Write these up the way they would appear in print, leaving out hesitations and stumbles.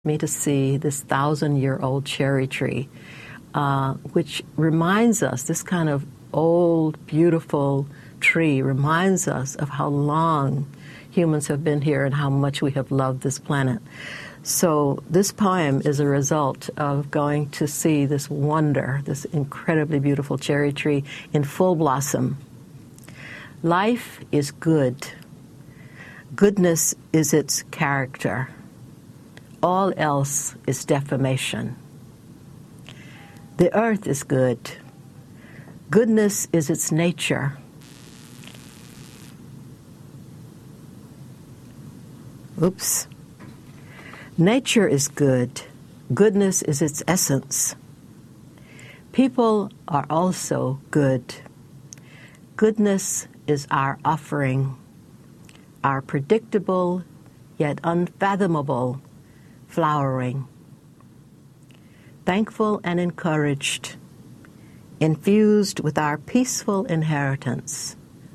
me to see this 1,000-year-old cherry tree, which reminds us, this kind of old, beautiful tree reminds us of how long humans have been here and how much we have loved this planet. So this poem is a result of going to see this wonder, this incredibly beautiful cherry tree in full blossom. Life is good. Goodness is its character. All else is defamation. The earth is good. Goodness is its nature. Oops. Nature is good. Goodness is its essence. People are also good. Goodness is our offering, our predictable yet unfathomable flowering. Thankful and encouraged, infused with our peaceful inheritance,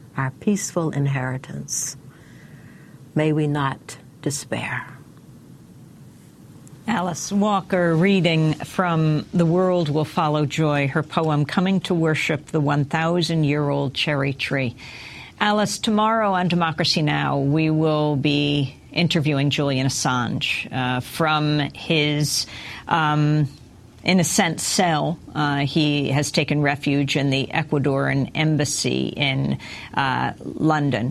may we not despair. Alice Walker reading from The World Will Follow Joy, her poem Coming to Worship the 1,000-Year-Old Cherry Tree. Alice, tomorrow on Democracy Now! We will be interviewing Julian Assange from his, in a sense, cell. He has taken refuge in the Ecuadorian embassy in London.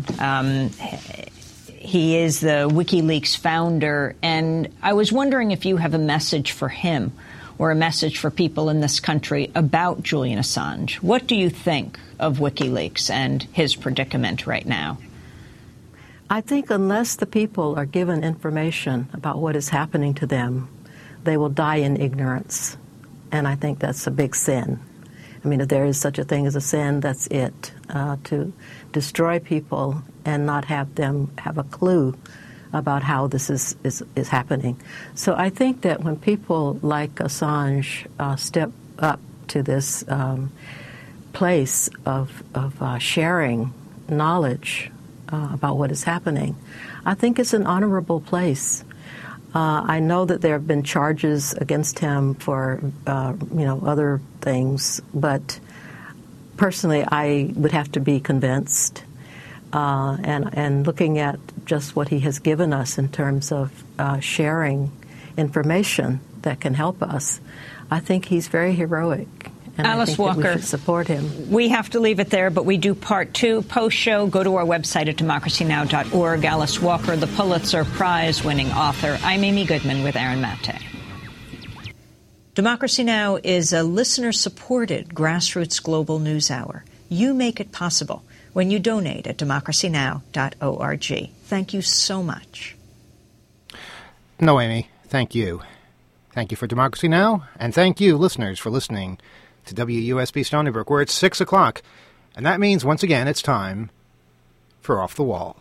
He is the WikiLeaks founder, and I was wondering if you have a message for him or a message for people in this country about Julian Assange. What do you think of WikiLeaks and his predicament right now? I think unless the people are given information about what is happening to them, they will die in ignorance. And I think that's a big sin. I mean, if there is such a thing as a sin, that's it. To destroy people and not have them have a clue about how this is happening. So I think that when people like Assange step up to this place of sharing knowledge about what is happening, I think it's an honorable place. I know that there have been charges against him for, other things, but personally, I would have to be convinced. And looking at just what he has given us in terms of sharing information that can help us, I think he's very heroic. And Alice I think Walker, that we should support him. We have to leave it there, but we do part two post-show. Go to our website at democracynow.org. Alice Walker, the Pulitzer Prize-winning author. I'm Amy Goodman with Aaron Maté. Democracy Now! Is a listener-supported grassroots global news hour. You make it possible when you donate at democracynow.org. Thank you so much. No, Amy, thank you. Thank you for Democracy Now! And thank you, listeners, for listening to WUSB Stony Brook, where it's 6 o'clock. And that means, once again, it's time for Off the Wall.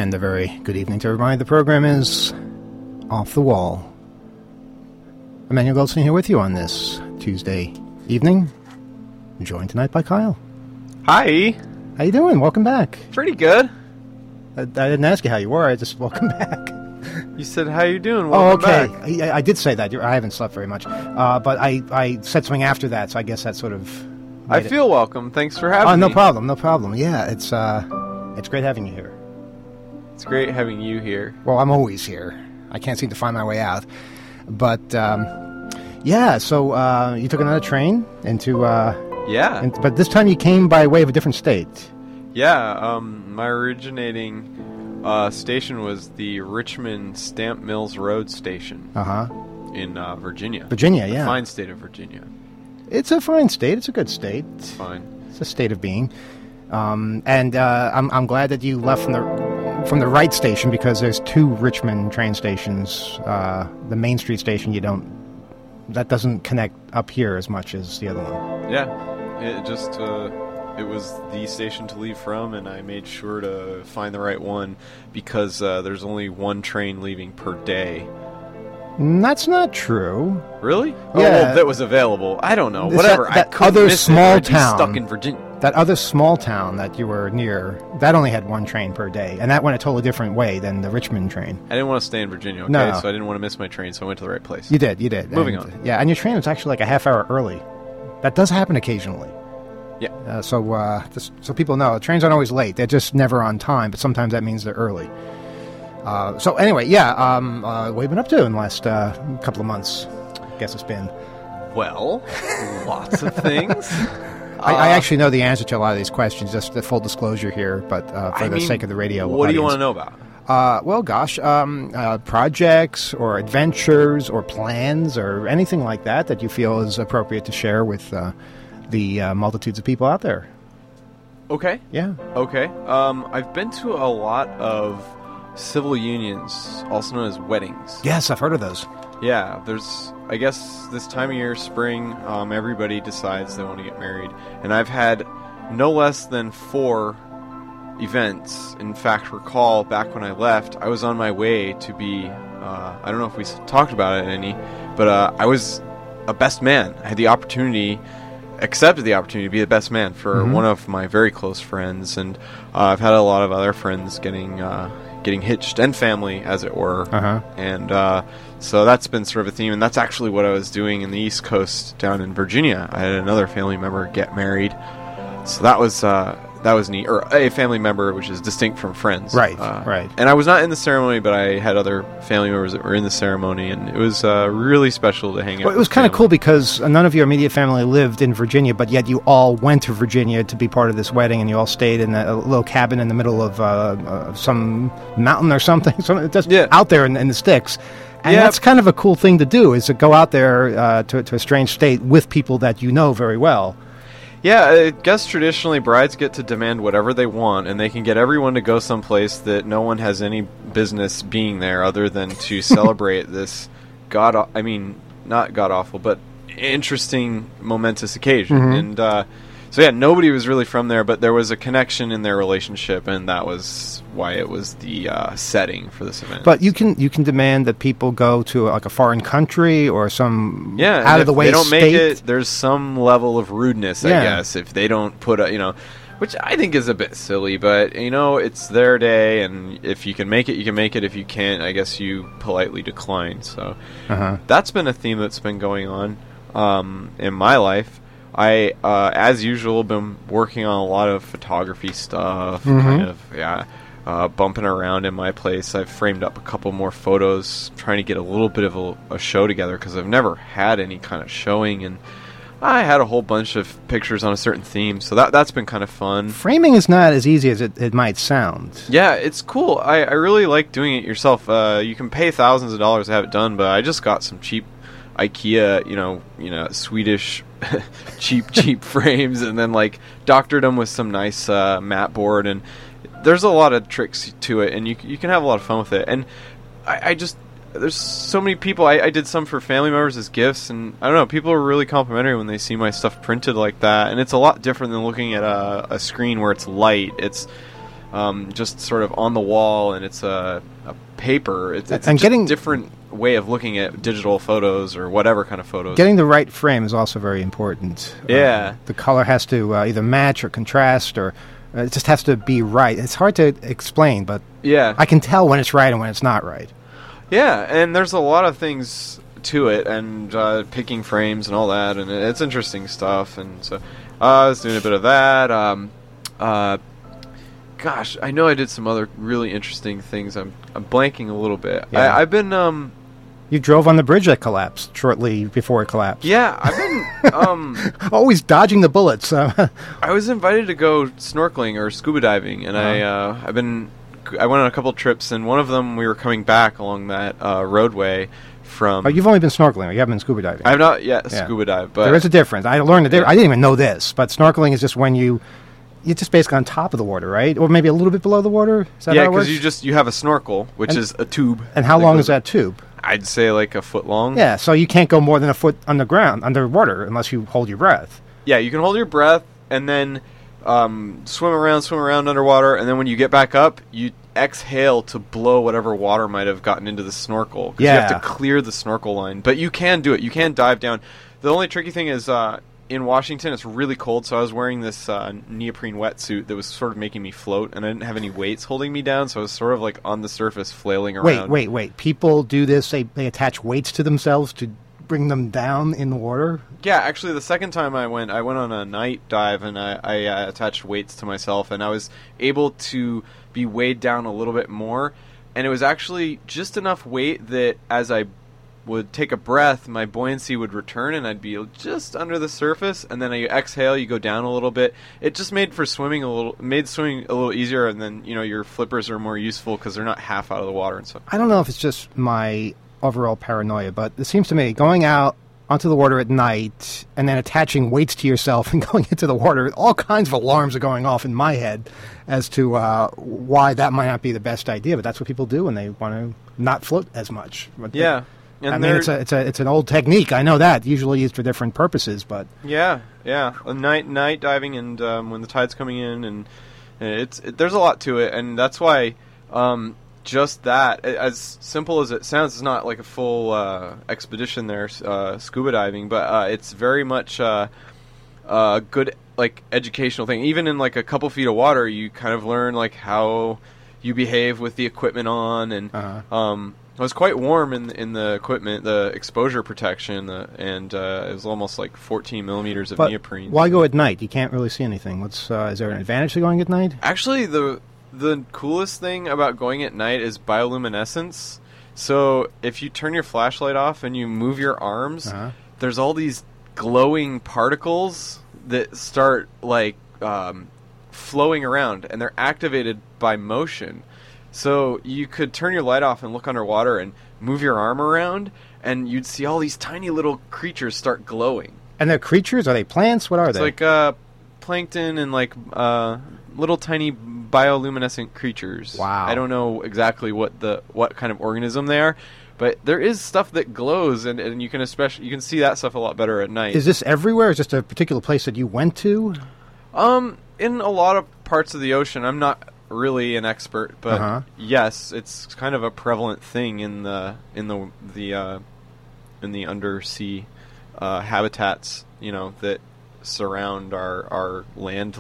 And a very good evening to everybody. The program is Off the Wall. Emmanuel Goldstein here with you on this Tuesday evening. I'm joined tonight by Kyle. Hi. How you doing? Welcome back. Pretty good. I didn't ask you how you were. I just welcome back. You said, how you doing? Welcome back. I did say that. I haven't slept very much. But I said something after that, so I guess that sort of... I feel welcome. Thanks for having me. No problem. Yeah, it's great having you here. It's great having you here. Well, I'm always here. I can't seem to find my way out. But, yeah, so you took another train into... Yeah. But this time you came by way of a different state. Yeah, my originating station was the Richmond Stamp Mills Road Station. In Virginia. Virginia, yeah. The fine state of Virginia. It's a fine state. It's a good state. It's fine. It's a state of being. And I'm glad that you left from the right station, because there's two Richmond train stations. The Main Street station, that doesn't connect up here as much as the other one. Yeah. It was the station to leave from, and I made sure to find the right one because there's only one train leaving per day. That's not true. Really? Yeah. Oh, well, that was available. I don't know. Whatever. That other small town, stuck in Virginia. That other small town that you were near, that only had one train per day, and that went a totally different way than the Richmond train. I didn't want to stay in Virginia, okay? No. So I didn't want to miss my train, so I went to the right place. You did. Moving on. Yeah, and your train was actually like a half hour early. That does happen occasionally. Yeah. Just so people know, trains aren't always late. They're just never on time, but sometimes that means they're early. So anyway, yeah, what have you been up to in the last couple of months? I guess it's been... Well, lots of things. I actually know the answer to a lot of these questions, just the full disclosure here, but for the sake of the radio What audience. do you want to know about? Well, gosh, projects or adventures or plans or anything like that you feel is appropriate to share with the multitudes of people out there. Okay. Yeah. Okay. I've been to a lot of civil unions, also known as weddings. Yes, I've heard of those. Yeah, I guess this time of year, spring, everybody decides they want to get married. And I've had no less than 4 events. In fact, recall back when I left, I was on my way to be, I don't know if we talked about it any, but I was a best man. I had accepted the opportunity to be the best man for one of my very close friends. And I've had a lot of other friends getting hitched, and family, as it were. And so that's been sort of a theme, and that's actually what I was doing in the East Coast down in Virginia. I had another family member get married, so that was neat. Or a family member, which is distinct from friends. Right. And I was not in the ceremony, but I had other family members that were in the ceremony, and it was really special to hang out. Well, it was kind of cool because none of your immediate family lived in Virginia, but yet you all went to Virginia to be part of this wedding, and you all stayed in a little cabin in the middle of some mountain or something, just out there in the sticks. And that's kind of a cool thing to do, is to go out there to a strange state with people that you know very well. Yeah, I guess traditionally brides get to demand whatever they want, and they can get everyone to go someplace that no one has any business being there other than to celebrate this not god-awful, but interesting, momentous occasion. And so yeah, nobody was really from there, but there was a connection in their relationship, and that was why it was the setting for this event. But you can demand that people go to like a foreign country or some out of the way state. If they don't make it, there's some level of rudeness, I guess, if they don't put which I think is a bit silly, but it's their day, and if you can make it, you can make it. If you can't, I guess you politely decline. So that's been a theme that's been going on in my life. I, as usual, been working on a lot of photography stuff, bumping around in my place. I've framed up a couple more photos, trying to get a little bit of a show together, because I've never had any kind of showing, and I had a whole bunch of pictures on a certain theme, so that's been kind of fun. Framing is not as easy as it might sound. Yeah, it's cool. I really like doing it yourself. You can pay thousands of dollars to have it done, but I just got some cheap IKEA, Swedish cheap frames, and then doctored them with some nice matte board, and there's a lot of tricks to it, and you can have a lot of fun with it. And there's so many people. I did some for family members as gifts, and I don't know, people are really complimentary when they see my stuff printed like that, and it's a lot different than looking at a screen where it's light. just sort of on the wall, and it's a paper. It's And just getting- a different way of looking at digital photos or whatever kind of photos. Getting the right frame is also very important. Yeah. The color has to either match or contrast, or it just has to be right. It's hard to explain, but Yeah. I can tell when it's right and when it's not right. Yeah, and there's a lot of things to it, and picking frames and all that, and it's interesting stuff. And so I was doing a bit of that. Gosh, I know I did some other really interesting things. I'm blanking a little bit. Yeah. I've been You drove on the bridge that collapsed shortly before it collapsed. yeah, I've been Always dodging the bullets. I was invited to go snorkeling or scuba diving, and I went on a couple trips, and one of them we were coming back along that roadway from. Oh, you've only been snorkeling, or you haven't been scuba diving. I have not yet Yeah. scuba dived, but There is a difference. I learned the difference. I didn't even know this, but snorkeling is just when you're just basically on top of the water, right? Or maybe a little bit below the water? Is that yeah, how it works? because you have a snorkel, which And- is a tube. And how long goes- is that tube? I'd say like a foot long. Yeah, so you can't go more than a foot underwater, unless you hold your breath. Yeah, you can hold your breath and then swim around underwater, and then when you get back up, you exhale to blow whatever water might have gotten into the snorkel. 'Cause you have Yeah. to clear the snorkel line, but you can do it. You can dive down. The only tricky thing is in Washington, it's really cold, so I was wearing this neoprene wetsuit that was sort of making me float, and I didn't have any weights holding me down, so I was sort of like on the surface flailing around. Wait. People do this. They attach weights to themselves to bring them down in the water. Yeah, actually, the second time I went on a night dive, and I attached weights to myself, and I was able to be weighed down a little bit more, and it was actually just enough weight that as I would take a breath, my buoyancy would return, and I'd be just under the surface, and then you exhale, you go down a little bit. It just made swimming a little easier, and then your flippers are more useful because they're not half out of the water and stuff. I don't know if it's just my overall paranoia, but it seems to me going out onto the water at night and then attaching weights to yourself and going into the water, all kinds of alarms are going off in my head as to why that might not be the best idea, but that's what people do when they want to not float as much. But Yeah. I mean, it's an old technique. I know that, usually used for different purposes, but Yeah. Night diving, and when the tide's coming in, and there's a lot to it, and that's why just that, as simple as it sounds, it's not like a full expedition there, scuba diving, but it's very much a good like educational thing. Even in like a couple feet of water, you kind of learn like how you behave with the equipment on, and it was quite warm in the equipment, the exposure protection, and it was almost like 14 millimeters of but neoprene. why go at night? You can't really see anything. Is there an advantage to going at night? Actually, the coolest thing about going at night is bioluminescence. So if you turn your flashlight off and you move your arms, there's all these glowing particles that start like flowing around, and they're activated by motion. So you could turn your light off and look underwater and move your arm around, and you'd see all these tiny little creatures start glowing. And they're creatures? Are they plants? What are It's they? like plankton and like little tiny bioluminescent creatures. Wow. I don't know exactly what kind of organism they are, but there is stuff that glows, and you can see that stuff a lot better at night. Is this everywhere? Is this a particular place that you went to? In a lot of parts of the ocean, I'm not really an expert, but yes, it's kind of a prevalent thing in the undersea habitats, that surround our land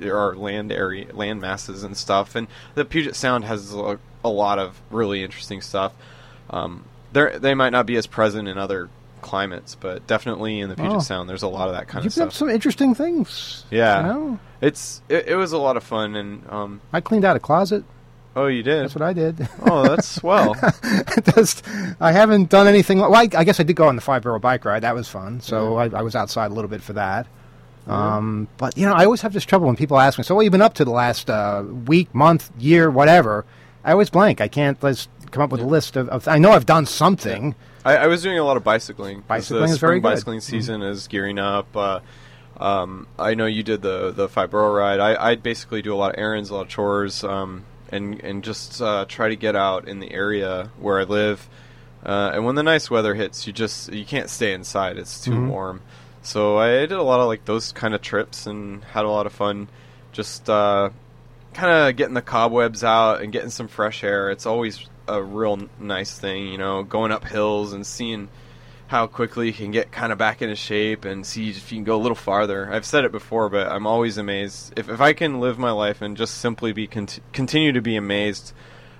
masses and stuff. And the Puget Sound has a lot of really interesting stuff. They might not be as present in other climates, but definitely in the Puget Sound, there's a lot of that kind of You've stuff. got some interesting things. Yeah. You know? It was a lot of fun, and I cleaned out a closet. oh, you did? That's what I did. Oh, that's swell. I haven't done anything. Well, I guess I did go on the 5-barrel bike ride. That was fun. So I was outside a little bit for that. But, I always have this trouble when people ask me, so what have you been up to the last week, month, year, whatever? I always blank. I can't come up with a list of I know I've done something. I was doing a lot of bicycling. Bicycling the is very spring good. bicycling season is gearing up. I know you did the 5-barrel ride. I basically do a lot of errands, a lot of chores, and just try to get out in the area where I live. And when the nice weather hits, you can't stay inside. It's too warm. So I did a lot of like those kind of trips and had a lot of fun. Just kind of getting the cobwebs out and getting some fresh air. It's always a real nice thing, you know, going up hills and seeing how quickly you can get kind of back into shape and see if you can go a little farther. I've said it before, but I'm always amazed. If I can live my life and just simply be continue to be amazed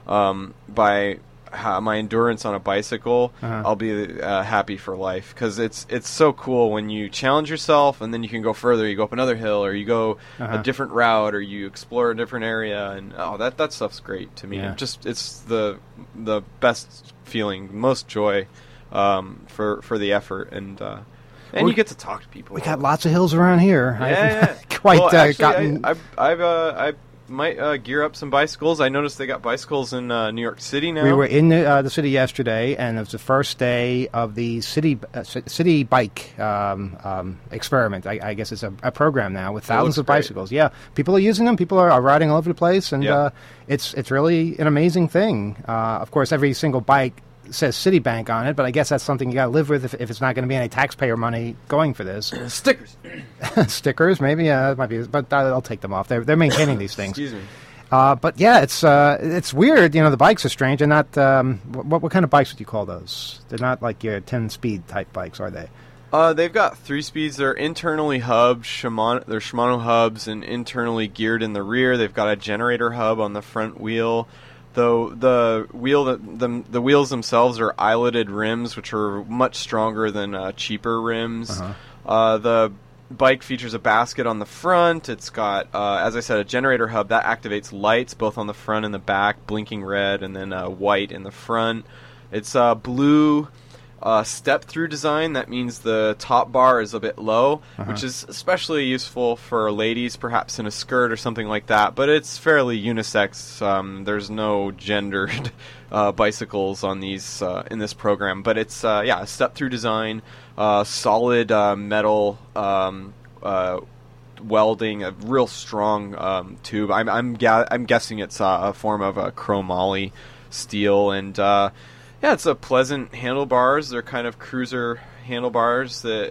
by my endurance on a bicycle, I'll be happy for life, because it's so cool when you challenge yourself and then you can go further. You go up another hill, or you go a different route, or you explore a different area, and that stuff's great to me. Yeah. It's the best feeling, most joy for the effort, and you get to talk to people. We got lots of hills around here. Yeah. Quite well, actually, gotten. I might gear up some bicycles. I noticed they got bicycles in New York City now. We were in the city yesterday, and it was the first day of the city bike experiment. I guess it's a program now with thousands of bicycles. Great. Yeah, people are using them. People are riding all over the place, and it's really an amazing thing. Of course, every single bike says Citibank on it, but I guess that's something you got to live with if it's not going to be any taxpayer money going for this. Stickers. Stickers, maybe. It might be, but I'll take them off. They're maintaining these things. Excuse me. But yeah, it's weird. You know, the bikes are strange. They're not. What kind of bikes would you call those? They're not like your 10-speed type bikes, are they? They've got 3 speeds. They're internally hubbed. They're Shimano hubs and internally geared in the rear. They've got a generator hub on the front wheel. Though the wheels themselves are eyeletted rims, which are much stronger than cheaper rims. The bike features a basket on the front. It's got, as I said, a generator hub that activates lights both on the front and the back, blinking red, and then white in the front. It's blue step-through design. That means the top bar is a bit low, which is especially useful for ladies, perhaps in a skirt or something like that. But it's fairly unisex. There's no gendered bicycles on these in this program. But it's a step-through design, solid metal welding, a real strong tube. I'm guessing it's a form of a chromoly steel, and it's a pleasant handlebars. They're kind of cruiser handlebars that,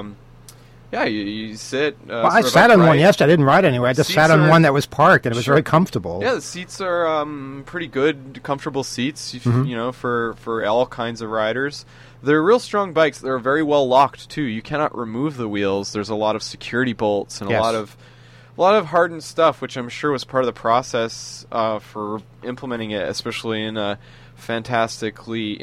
you sit. Well, I sat on one yesterday. I didn't ride anywhere. I just sat on one that was parked, and it was very comfortable. Yeah, the seats are pretty good, comfortable seats, you know, for all kinds of riders. They're real strong bikes. They're very well locked, too. You cannot remove the wheels. There's a lot of security bolts and a lot of hardened stuff, which I'm sure was part of the process for implementing it, especially in a fantastically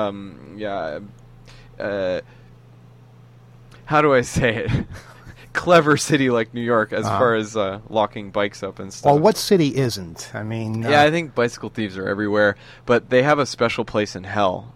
how do I say it? Clever city like New York as far as locking bikes up and stuff. Well, what city isn't? I mean, I think bicycle thieves are everywhere, but they have a special place in hell.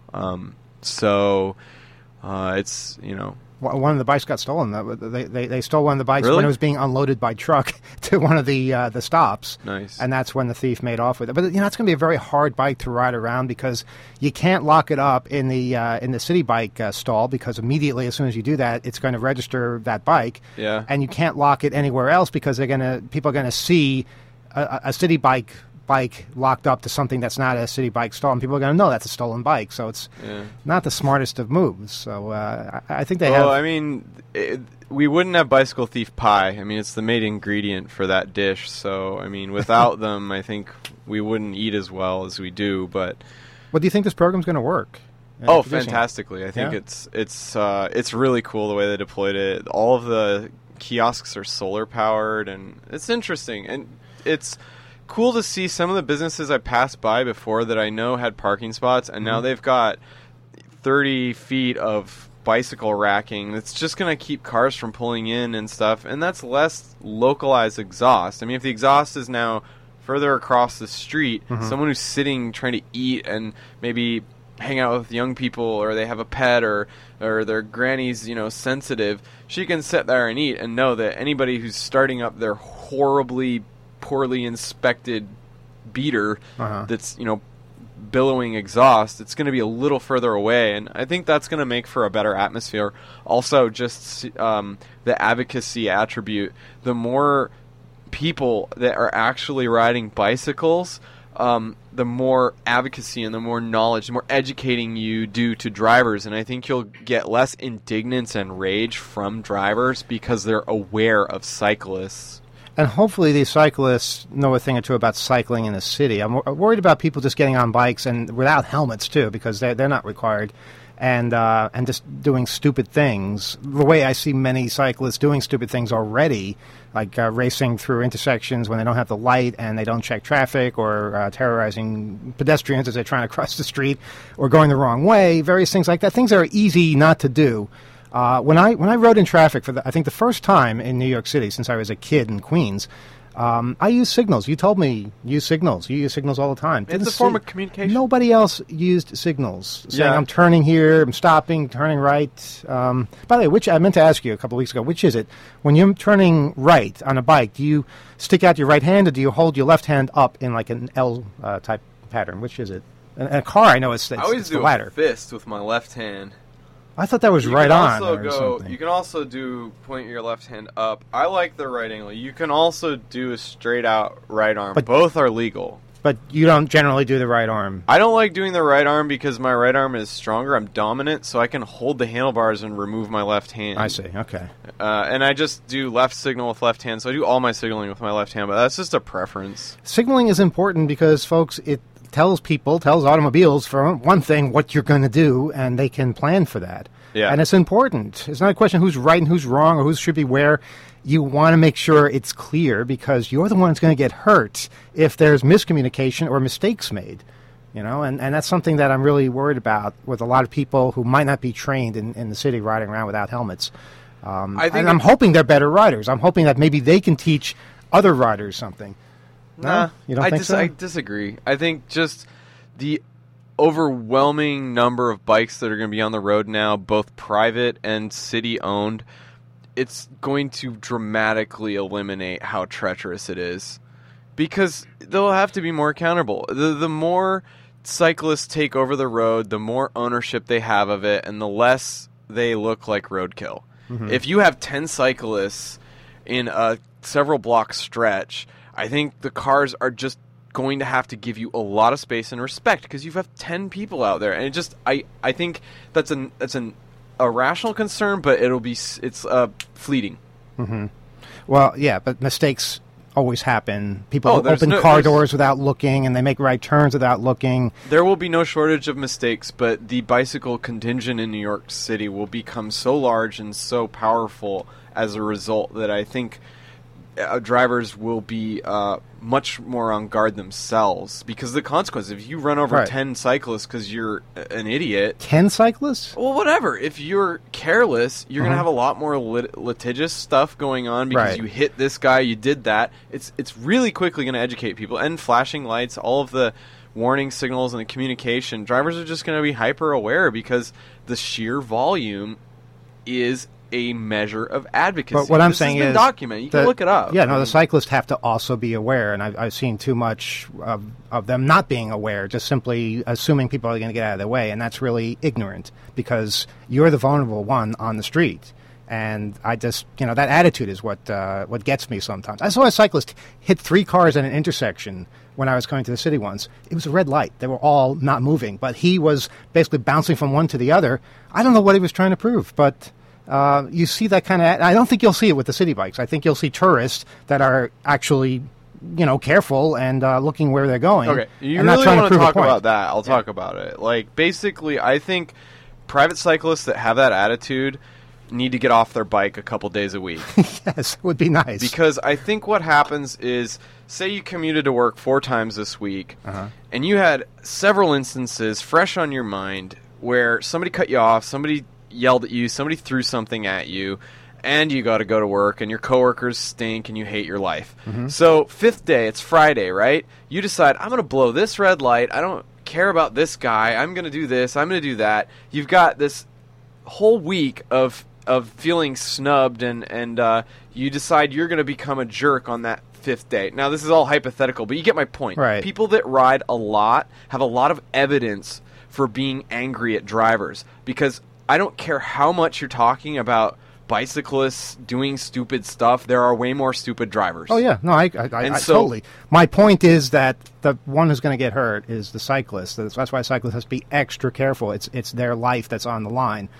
So it's, you know. One of the bikes got stolen. They stole one of the bikes when it was being unloaded by truck to one of the stops. Nice. And that's when the thief made off with it. But you know, it's going to be a very hard bike to ride around because you can't lock it up in the city bike stall, because immediately as soon as you do that, it's going to register that bike. Yeah. And you can't lock it anywhere else because people are going to see a city bike locked up to something that's not a city bike stall, and people are going to know that's a stolen bike. So it's not the smartest of moves. So I think they have. Well, I mean, we wouldn't have bicycle thief pie. I mean, it's the main ingredient for that dish. So I mean, without them, I think we wouldn't eat as well as we do. But do you think this program's going to work? Fantastically! I think it's really cool the way they deployed it. All of the kiosks are solar powered, and it's interesting, and it's cool to see some of the businesses I passed by before that I know had parking spots, and now they've got 30 feet of bicycle racking. It's just going to keep cars from pulling in and stuff, and that's less localized exhaust. I mean, if the exhaust is now further across the street, someone who's sitting trying to eat and maybe hang out with young people, or they have a pet, or their granny's, you know, sensitive, she can sit there and eat and know that anybody who's starting up their poorly inspected beater that's, you know, billowing exhaust, it's going to be a little further away, and I think that's going to make for a better atmosphere. Also, just the advocacy attribute, the more people that are actually riding bicycles, the more advocacy and the more knowledge, the more educating you do to drivers, and I think you'll get less indignance and rage from drivers because they're aware of cyclists. And hopefully these cyclists know a thing or two about cycling in the city. I'm worried about people just getting on bikes and without helmets, too, because they're not required, and just doing stupid things. The way I see many cyclists doing stupid things already, like racing through intersections when they don't have the light and they don't check traffic, or terrorizing pedestrians as they're trying to cross the street, or going the wrong way, various things like that. Things that are easy not to do. When I rode in traffic for I think the first time in New York City since I was a kid in Queens, I used signals. You told me use signals. You use signals all the time. It's a form of communication. Nobody else used signals saying, Yeah. I'm turning here, I'm stopping, turning right. By the way, which I meant to ask you a couple of weeks ago, which is it? When you're turning right on a bike, do you stick out your right hand or do you hold your left hand up in like an L type pattern? Which is it? In a car, I know it's I always it's do the latter. a fist with my left hand. I thought that was You right can on also or something. You can also point your left hand up. I like the right angle. You can also do a straight out right arm. But- Both are legal. But you don't generally do the right arm. I don't like doing the right arm because my right arm is stronger. I'm dominant, so I can hold the handlebars and remove my left hand. I see. Okay. And I just do left signal with left hand, so I do all my signaling with my left hand, but that's just a preference. Signaling is important because, folks, it tells automobiles, for one thing, what you're going to do, and they can plan for that. Yeah. And it's important. It's not a question who's right and who's wrong or who should be where. You want to make sure it's clear because you're the one that's going to get hurt if there's miscommunication or mistakes made. You know, and that's something that I'm really worried about with a lot of people who might not be trained in the city riding around without helmets. And I'm hoping they're better riders. I'm hoping that maybe they can teach other riders something. Nah, you don't think so? I disagree. I think just the overwhelming number of bikes that are going to be on the road now, both private and city-owned, it's going to dramatically eliminate how treacherous it is. Because they'll have to be more accountable. The more cyclists take over the road, the more ownership they have of it, and the less they look like roadkill. Mm-hmm. If you have 10 cyclists in a several block stretch, I think the cars are just going to have to give you a lot of space and respect because you have 10 people out there, and it just I think that's a rational concern, but it's fleeting. Mm-hmm. Well, yeah, but mistakes always happen. People open car there's- doors without looking, and they make right turns without looking. There will be no shortage of mistakes, but the bicycle contingent in New York City will become so large and so powerful as a result that I think drivers will be much more on guard themselves because the consequences. If you run over Right. 10 cyclists because you're an idiot, 10 cyclists? well, whatever. If you're careless, you're going to have a lot more litigious stuff going on because Right. you hit this guy, you did that. It's really quickly going to educate people. And flashing lights, all of the warning signals and the communication, drivers are just going to be hyper aware because the sheer volume is a measure of advocacy. But what I'm This saying has been is documented. You can look it up. Yeah, no, the cyclists have to also be aware, and I've seen too much of them not being aware, just simply assuming people are going to get out of their way, and that's really ignorant because you're the vulnerable one on the street. And I just, that attitude is what gets me sometimes. I saw a cyclist hit 3 cars at an intersection when I was coming to the city once. It was a red light. They were all not moving, but he was basically bouncing from one to the other. I don't know what he was trying to prove, but you see that kind of... I don't think you'll see it with the city bikes. I think you'll see tourists that are actually, careful and looking where they're going. Okay, you and not really trying want to prove a talk point. about that? I'll talk about it. Like, basically, I think private cyclists that have that attitude need to get off their bike a couple days a week. Yes, it would be nice. Because I think what happens is, say you commuted to work 4 times this week, and you had several instances fresh on your mind where somebody cut you off, somebody yelled at you, somebody threw something at you, and you got to go to work, and your coworkers stink, and you hate your life. So 5th day, it's Friday, right? You decide, I'm going to blow this red light. I don't care about this guy. I'm going to do this. I'm going to do that. You've got this whole week of feeling snubbed, and you decide you're going to become a jerk on that 5th day. Now, this is all hypothetical, but you get my point. Right. People that ride a lot have a lot of evidence for being angry at drivers because I don't care how much you're talking about bicyclists doing stupid stuff, there are way more stupid drivers. Oh, yeah. No, I totally. My point is that the one who's going to get hurt is the cyclist. That's why cyclists has to be extra careful. It's their life that's on the line.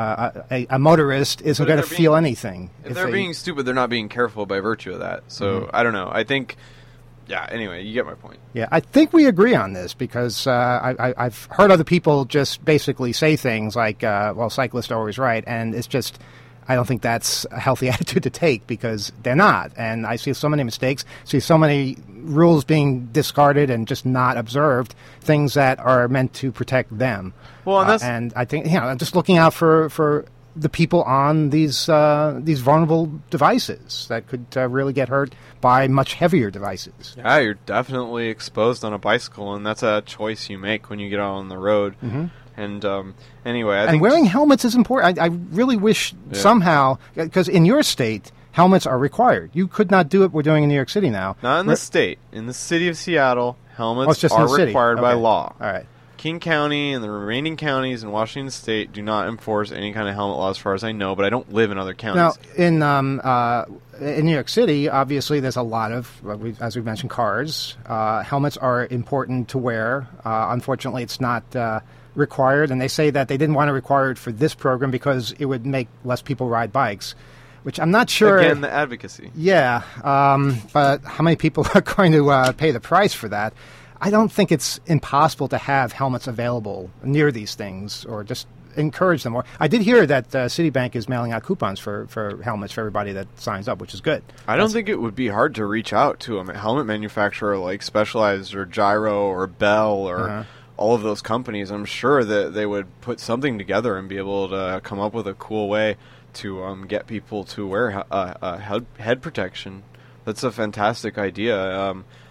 A motorist isn't going to feel anything. If they're being stupid, they're not being careful by virtue of that. So, I don't know. I think... Yeah, anyway, you get my point. Yeah, I think we agree on this because I've heard other people just basically say things like, well, cyclists are always right, and it's just, I don't think that's a healthy attitude to take because they're not. And I see so many mistakes, see so many rules being discarded and just not observed, things that are meant to protect them. Well, and I think, I'm just looking out for the people on these vulnerable devices that could really get hurt by much heavier devices. Yeah, you're definitely exposed on a bicycle, and that's a choice you make when you get out on the road. Mm-hmm. And anyway, I think wearing helmets is important. I really wish somehow, because in your state, helmets are required. You could not do it. We're doing in New York City now. Not in the state. In the city of Seattle, helmets are required by law. All right. King County and the remaining counties in Washington State do not enforce any kind of helmet law as far as I know, but I don't live in other counties. Now, in New York City, obviously there's a lot of, as we've mentioned, cars. Helmets are important to wear. Unfortunately, it's not required, and they say that they didn't want to require it for this program because it would make less people ride bikes, which I'm not sure. Again, the advocacy. Yeah, but how many people are going to pay the price for that? I don't think it's impossible to have helmets available near these things or just encourage them more. I did hear that Citibank is mailing out coupons for helmets for everybody that signs up, which is good. I don't think it would be hard to reach out to a helmet manufacturer like Specialized or Gyro or Bell or all of those companies. I'm sure that they would put something together and be able to come up with a cool way to get people to wear head protection. That's a fantastic idea.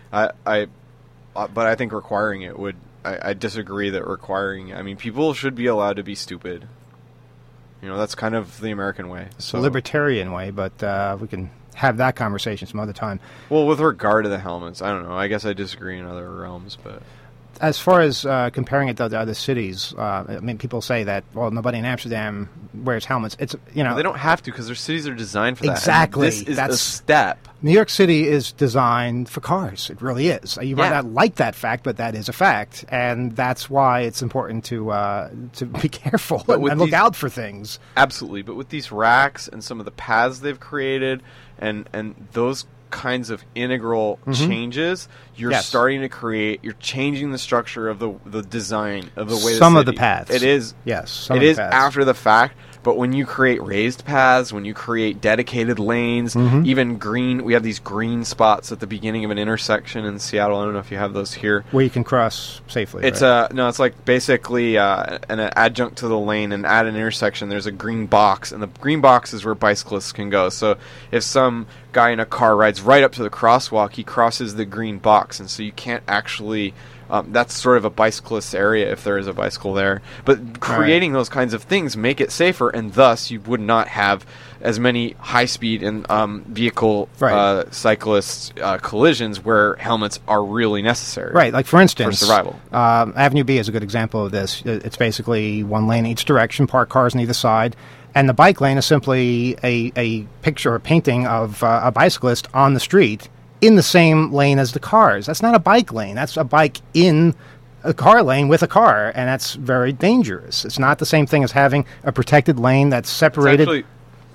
But I think requiring it would... I disagree that requiring... I mean, people should be allowed to be stupid. You know, that's kind of the American way. It's a libertarian way, but we can have that conversation some other time. Well, with regard to the helmets, I don't know. I guess I disagree in other realms, but... As far as comparing it to other cities, I mean, people say that, well, nobody in Amsterdam wears helmets. It's, Well, they don't have to because their cities are designed for that. Exactly. This is a step. New York City is designed for cars. It really is. You might not like that fact, but that is a fact. And that's why it's important to be careful and look out for things. Absolutely. But with these racks and some of the paths they've created and those kinds of integral changes, you're starting to create, you're changing the structure of the design of the way some of the paths. It is. Yes. It is after the fact, but when you create raised paths, when you create dedicated lanes, even green, we have these green spots at the beginning of an intersection in Seattle. I don't know if you have those here. Where you can cross safely. It's it's like basically an adjunct to the lane, and at an intersection there's a green box, and the green box is where bicyclists can go. So if some guy in a car rides right up to the crosswalk, he crosses the green box, and so you can't actually... that's sort of a bicyclist area if there is a bicycle there. But creating those kinds of things make it safer, and thus you would not have as many high-speed and vehicle cyclist collisions where helmets are really necessary. Right, like for instance, for survival. Avenue B is a good example of this. It's basically one lane each direction, parked cars on either side, and the bike lane is simply a picture or painting of a bicyclist on the street in the same lane as the cars. That's not a bike lane. That's a bike in a car lane with a car, and that's very dangerous. It's not the same thing as having a protected lane that's separated. It's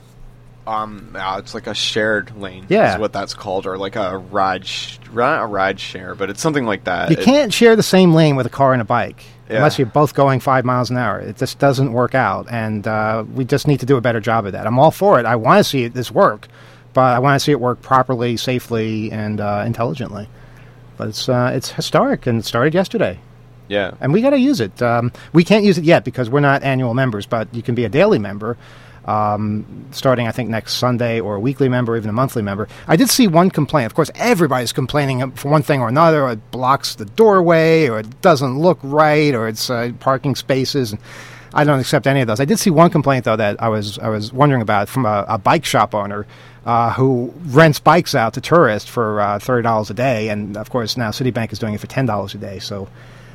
actually, it's like a shared lane. Yeah. Is what that's called, or like a ride share, but it's something like that. You can't share the same lane with a car and a bike unless you're both going 5 miles an hour. It just doesn't work out, and we just need to do a better job of that. I'm all for it. I want to see this work. But I want to see it work properly, safely, and intelligently. But it's historic, and it started yesterday. Yeah. And we got to use it. We can't use it yet because we're not annual members, but you can be a daily member starting, I think, next Sunday, or a weekly member, or even a monthly member. I did see one complaint. Of course, everybody's complaining for one thing or another, or it blocks the doorway, or it doesn't look right, or it's parking spaces. And I don't accept any of those. I did see one complaint, though, that I was wondering about from a bike shop owner who rents bikes out to tourists for $30 a day. And, of course, now Citibank is doing it for $10 a day. So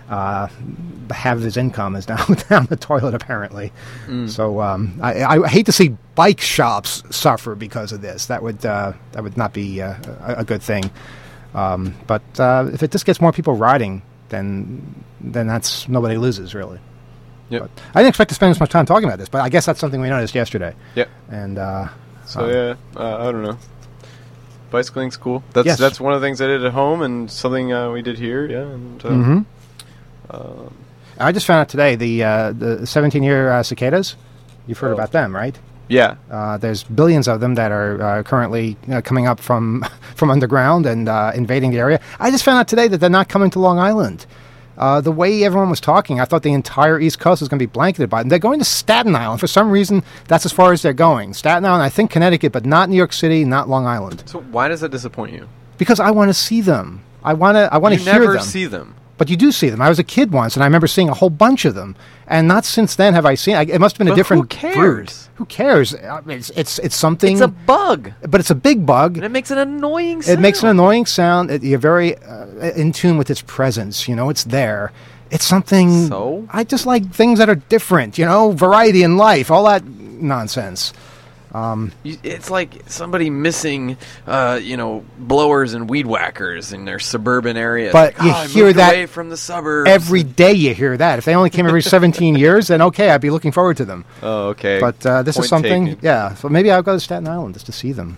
half of his income is now down the toilet, apparently. So I hate to see bike shops suffer because of this. That would not be a good thing. But if it just gets more people riding, then that's nobody loses, really. Yep. But I didn't expect to spend as much time talking about this, but I guess that's something we noticed yesterday. Yep. And I don't know. Bicycling's cool. That's one of the things I did at home, and something we did here. Yeah. And, I just found out today the 17-year cicadas. You've heard about them, right? Yeah. There's billions of them that are currently coming up from underground and invading the area. I just found out today that they're not coming to Long Island. The way everyone was talking, I thought the entire East Coast was going to be blanketed by them. They're going to Staten Island. For some reason, that's as far as they're going. Staten Island, I think Connecticut, but not New York City, not Long Island. So why does that disappoint you? Because I want to see them. I want to hear them. You never see them. But you do see them. I was a kid once, and I remember seeing a whole bunch of them. And not since then have I seen. It must have been a different. Who cares? Brood. Who cares? I mean, it's something. It's a bug. But it's a big bug. And it makes an annoying sound. It makes an annoying sound. You're very in tune with its presence. You know, it's there. It's something. So? I just like things that are different. You know, variety in life. All that nonsense. It's like somebody missing, blowers and weed whackers in their suburban area. But like, you hear that away from the suburbs every day. You hear that. If they only came every 17 years, then okay, I'd be looking forward to them. Oh, okay. But this is something. Taken. Yeah. So maybe I'll go to Staten Island just to see them.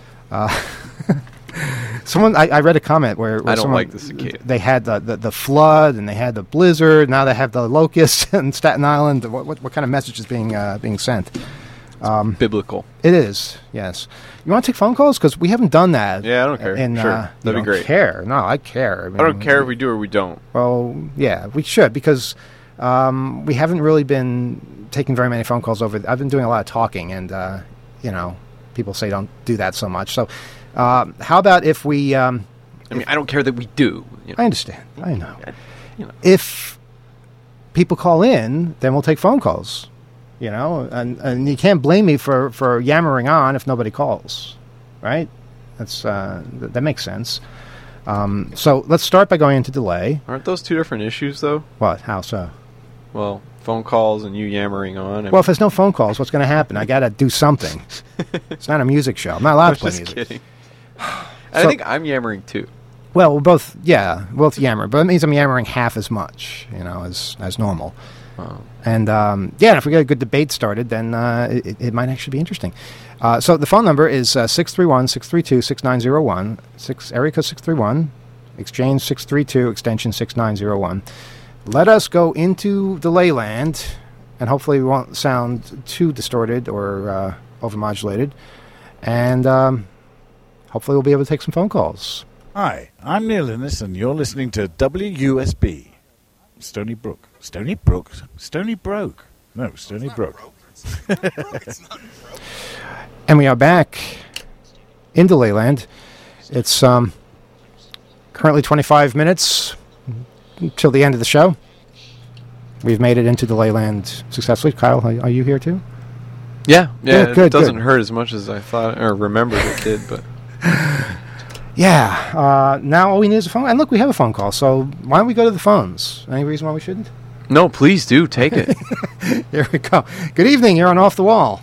I read a comment where I don't like the cicada. They had the flood and they had the blizzard. Now they have the locusts in Staten Island. What kind of message is being sent? Biblical. It is, yes. You want to take phone calls? Because we haven't done that. Yeah, I don't care. Sure. That'd be great. Care. No, I care. I mean, I don't care if we do or we don't. Well, yeah, we should, because we haven't really been taking very many phone calls over. I've been doing a lot of talking, and, people say don't do that so much. So how about if we... I don't care that we do. You know. I understand. I know. If people call in, then we'll take phone calls. You know, and you can't blame me for yammering on if nobody calls, right? That's that makes sense. So let's start by going into delay. Aren't those two different issues, though? What? How so? Well, phone calls and you yammering on. Well, if there's no phone calls, what's going to happen? I got to do something. It's not a music show. I'm not allowed to play music. Kidding. I think I'm yammering too. Well, we're both yammer, but it means I'm yammering half as much, as normal. Oh. And if we get a good debate started, then it might actually be interesting. So the phone number is 631-632-6901, area code 631, exchange 632, extension 6901. Let us go into delay land, and hopefully we won't sound too distorted or overmodulated. And hopefully we'll be able to take some phone calls. Hi, I'm Neil Innes, and you're listening to WUSB. Stony Brook. Stony Brook? Stony Brook. No, Stony Brook. And we are back in Delayland. It's currently 25 minutes till the end of the show. We've made it into Delayland successfully. Kyle, are you here too? Yeah, good, it doesn't hurt as much as I thought or remembered it did, but... Yeah, now all we need is a phone. And look, we have a phone call, so why don't we go to the phones? Any reason why we shouldn't? No, please do. Take it. Here we go. Good evening. You're on Off the Wall.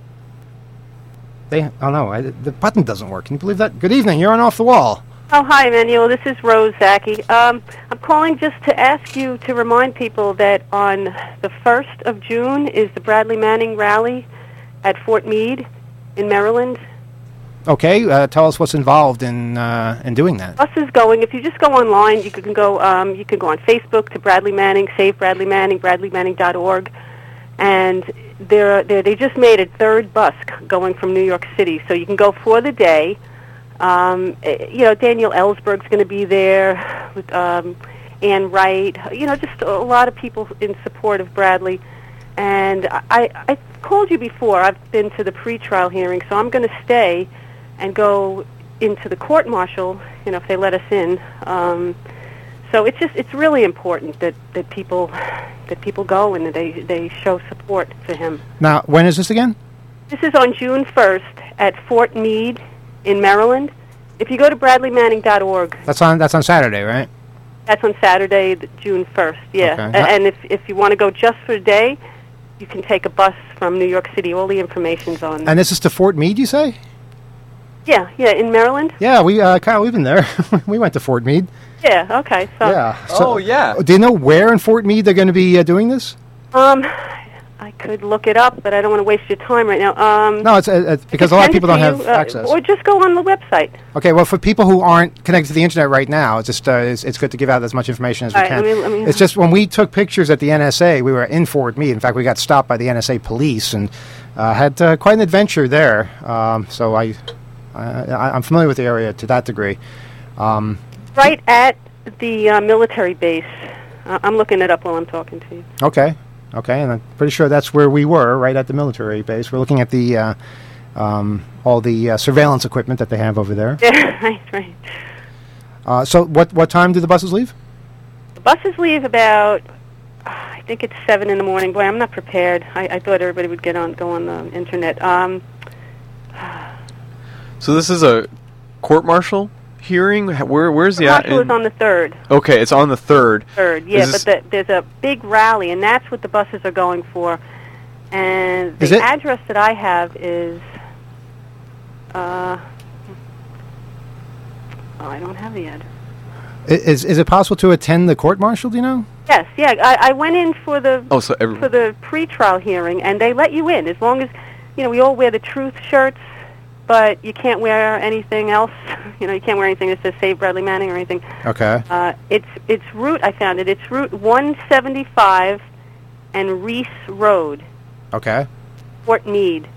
The button doesn't work. Can you believe that? Good evening. You're on Off the Wall. Oh, hi, Emmanuel. This is Rose Zaki. I'm calling just to ask you to remind people that on the 1st of June is the Bradley Manning Rally at Fort Meade in Maryland. Okay, tell us what's involved in doing that. Us is going. If you just go online, you can go. You can go on Facebook to Bradley Manning, Save Bradley Manning, BradleyManning.org, and they just made a third bus going from New York City, so you can go for the day. Daniel Ellsberg's going to be there with Ann Wright. Just a lot of people in support of Bradley. And I called you before. I've been to the pre-trial hearing, so I'm going to stay and go into the court-martial, if they let us in. So it's really important that people go and that they show support for him. Now, when is this again? This is on June 1st at Fort Meade in Maryland. If you go to BradleyManning.org. That's on Saturday, right? That's on Saturday, June 1st, yeah. Okay. And if you want to go just for a day, you can take a bus from New York City. All the information's on there. And this is to Fort Meade, you say? Yeah, in Maryland? Yeah, Kyle, we've been there. We went to Fort Meade. Yeah, okay. So, Yeah. Oh, yeah. Do you know where in Fort Meade they're going to be doing this? I could look it up, but I don't want to waste your time right now. No, it's because a lot of people don't have access. Or just go on the website. Okay, well, for people who aren't connected to the internet right now, it's just it's good to give out as much information as we All right, can. let me It's just when we took pictures at the NSA, we were in Fort Meade. In fact, we got stopped by the NSA police and had quite an adventure there. So I'm familiar with the area to that degree. Right at the military base. I'm looking it up while I'm talking to you. Okay, and I'm pretty sure that's where we were, right at the military base. We're looking at the all the surveillance equipment that they have over there. Yeah, right. So what time do the buses leave? The buses leave about, I think it's 7 in the morning. Boy, I'm not prepared. I thought everybody would go on the internet. So this is a court-martial hearing? Where's the... Marshall is on the 3rd. Okay, it's on the 3rd. 3rd, yeah, but there's a big rally, and that's what the buses are going for. And the address that I have is... I don't have the address. Is it possible to attend the court-martial, do you know? Yes, yeah. I went in for the for the pre-trial hearing, and they let you in as long as, we all wear the truth shirts, but you can't wear anything else. You can't wear anything that says Save Bradley Manning or anything. Okay. It's Route, I found it. It's Route 175 and Reese Road. Okay. Fort Meade.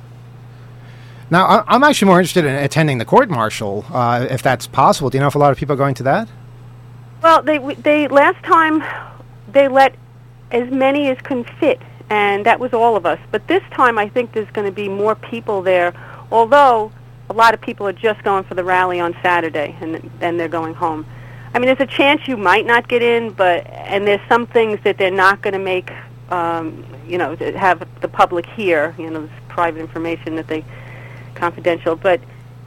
Now, I'm actually more interested in attending the court-martial, if that's possible. Do you know if a lot of people are going to that? Well, they last time they let as many as can fit, and that was all of us. But this time I think there's going to be more people there, although a lot of people are just going for the rally on Saturday, and then they're going home. I mean, there's a chance you might not get in, and there's some things that they're not going to make, to have the public hear. There's private information that they confidential. But,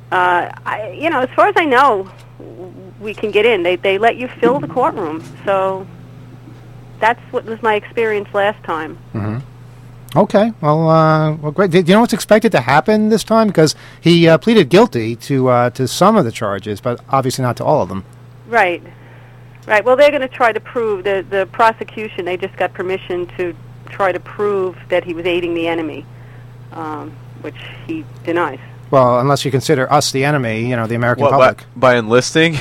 as far as I know, we can get in. They let you fill the courtroom. So that's what was my experience last time. Mm-hmm. Okay. Well, great. Do you know what's expected to happen this time? Because he pleaded guilty to some of the charges, but obviously not to all of them. Right. Well, they're going to try to prove, the prosecution, they just got permission to try to prove that he was aiding the enemy, which he denies. Well, unless you consider us the enemy, the American public. By enlisting?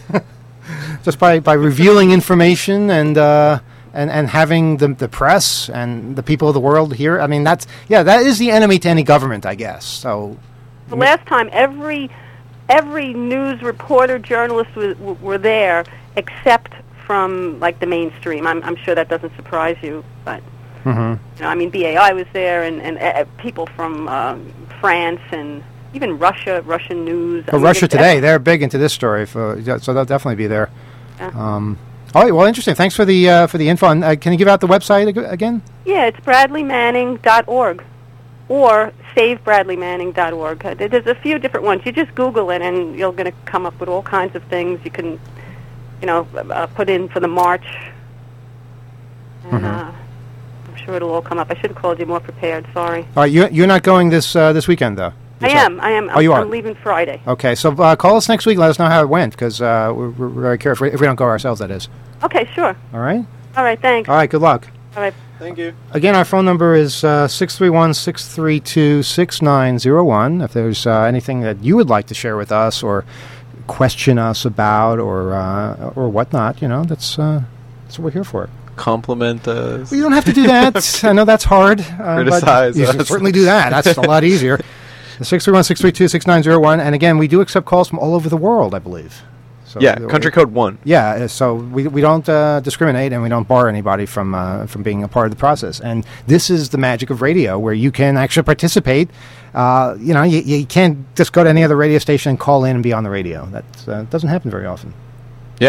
Just by revealing information and having the press and the people of the world here. I mean, that is the enemy to any government, I guess. So, the last time, every news reporter, journalist were there, except from the mainstream. I'm sure that doesn't surprise you, but BAI was there, and people from France and even Russian news. Russia Today, they're big into this story, so they'll definitely be there. Yeah. All right, well, interesting. Thanks for the info. And, can you give out the website again? Yeah, it's BradleyManning.org or SaveBradleyManning.org. There's a few different ones. You just Google it, and you're going to come up with all kinds of things you can, put in for the march. And, I'm sure it'll all come up. I should have called you more prepared. Sorry. All right, you're not going this weekend, though? I am. Oh, you are? I'm leaving Friday. Okay, so call us next week. Let us know how it went, because we're very curious. If we don't go ourselves, that is. Okay, sure. All right? All right, thanks. All right, good luck. All right. Thank you. Again, our phone number is 631-632-6901. If there's anything that you would like to share with us or question us about or whatnot, that's what we're here for. Compliment us. Well, you don't have to do that. I know that's hard. Criticize but you can certainly do that. That's a lot easier. 631-632-6901. And again, we do accept calls from all over the world, I believe. So country code 1. Yeah, so we don't discriminate, and we don't bar anybody from being a part of the process. And this is the magic of radio, where you can actually participate. You can't just go to any other radio station and call in and be on the radio. That doesn't happen very often. Yeah.